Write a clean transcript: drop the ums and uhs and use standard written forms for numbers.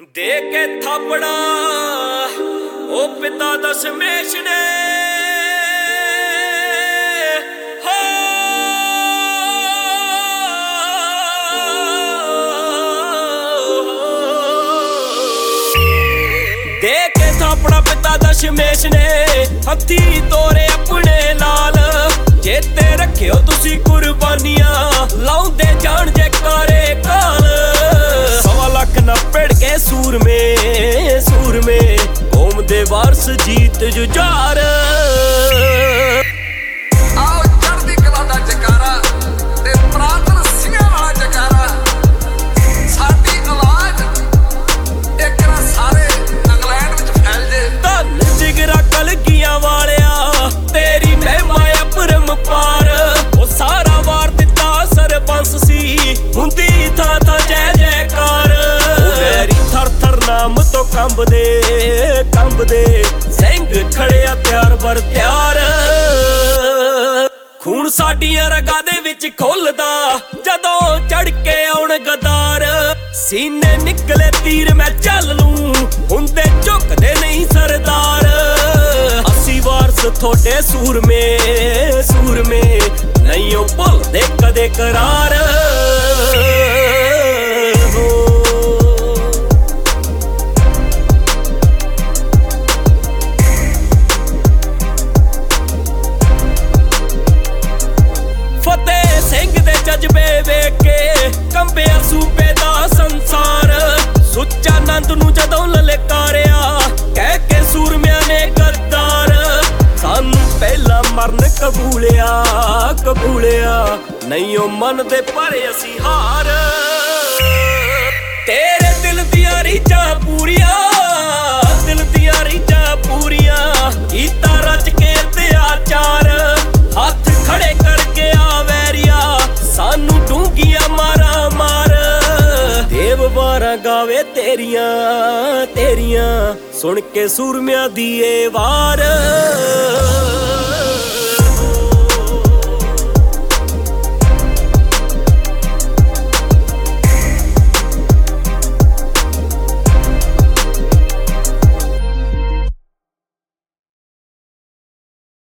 ਦੇ ਕੇ ਥਾਪੜਾ ਉਹ ਪਿਤਾ ਦਸ਼ਮੇਸ਼ ਨੇ ਦੇ ਕੇ ਥਾਪੜਾ ਪਿਤਾ ਦਸ਼ਮੇਸ਼ ਨੇ ਹੱਥੀ ਤੋਰੇ ਆਪਣੇ ਲਾਲ ਚੇਤੇ ਰੱਖਿਓ ਤੁਸੀਂ ਕੁਰਬਾਨੀਆਂ ਲਾਉਂਦੇ ਜਾਣ ਜੈਕਾਰੇ ਕਾਲ 1.25 ਲੱਖ ਨਾ ਪੜ ਕੇ ਸੂਰਮੇ ਕੌਮ ਦੇ ਵਾਰਸ ਜੀਤ ਜੁਝਾਰ ਆਓ ਚੜ੍ਹਦੀ ਕਲਾ ਦਾ ਜੈਕਾਰਾ ਤੇ ਪ੍ਰਾਤਨ ਸਿੰਘਾਂ ਵਾਲਾ ਜੈਕਾਰਾ ਸਾਡੀ ਆਵਾਜ਼ ਇੱਕ ਨਾ ਸਾਰੇ ਇੰਗਲੈਂਡ ਵਿੱਚ ਫੈਲ ਜੇ ਧੰਨ ਜਿਗਰਾ ਕਲਗੀਆਂ ਵਾਲਿਆ ਤੇਰੀ ਮਹਿਮਾ ਅਪਰੰਪਾਰ ਉਹ ਸਾਰਾ ਵਾਰ ਦਿੱਤਾ ਸਰਬੰਸ ਸੀ ਹੁੰਦੀ ਥਾਂ ਥਾਂ ਜੈ ਜੈਕਾਰ ਵੈਰੀ ਥਰ ਥਰ ਨਾਮ ਤੋਂ ਕੰਬਦੇ ਸਿੰਘ ਖੜਿਆ ਤਿਆਰ ਬਰ ਤਿਆਰ ਖੂਨ ਸਾਡੀਆਂ ਰਗਾਂ ਦੇ ਵਿੱਚ ਖੁੱਲਦਾ ਜਦੋਂ ਚੜ ਕੇ ਆਉਣ ਗਦਾਰ ਸੀਨੇ ਨਿਕਲੇ ਤੀਰ ਮੈਂ ਚੱਲ ਲੂੰ ਹੁੰਦੇ ਝੁਕਦੇ ਨਹੀਂ ਸਰਦਾਰ ਅਸੀਂ ਵਾਰਸ ਤੁਹਾਡੇ ਸੂਰਮੇ ਨਹੀਂ ਉਹ ਭੁੱਲਦੇ ਕਦੇ ਕਰਾਰ ਫਤਿਹ ਸਿੰਘ ਦੇ ਜਜ਼ਬੇ ਵੇਖ ਕੇ ਕੰਬਿਆ ਸੂਬੇ ਦਾ ਸੰਸਾਰ ਸੁੱਚਾ ਨੰਦ ਨੂੰ ਜਦੋਂ ਲਲਕਾਰਿਆ ਕਹਿ ਕੇ ਸੂਰਮਿਆਂ ਨੇ ਗੱਦਾਰ ਸਾਨੂੰ ਪਹਿਲਾਂ ਮਰਨ ਕਬੂਲਿਆ ਨਹੀਂ ਉਹ ਮੰਨਦੇ ਪਰ ਅਸੀਂ ਹਾਰ ਤੇਰੇ ਦਿਲ ਦੀਆਂ ਰੀਝਾਂ ਪੂਰੀਆਂ ਕੀਤਾ ਰਚ ਕੇ ਅਤਿਆਚਾਰ ਹੱਥ ਖੜੇ ਕਰਕੇ ਆ ਵੈਰੀਆ ਸਾਨੂੰ ਡੂੰਘੀਆਂ ਮਾਰਾਂ ਮਾਰ ਦੇਵ ਵਾਰਾਂ ਗਾਵੇ ਤੇਰੀਆਂ ਸੁਣ ਕੇ ਸੂਰਮਿਆਂ ਦੀ ਏ ਵਾਰ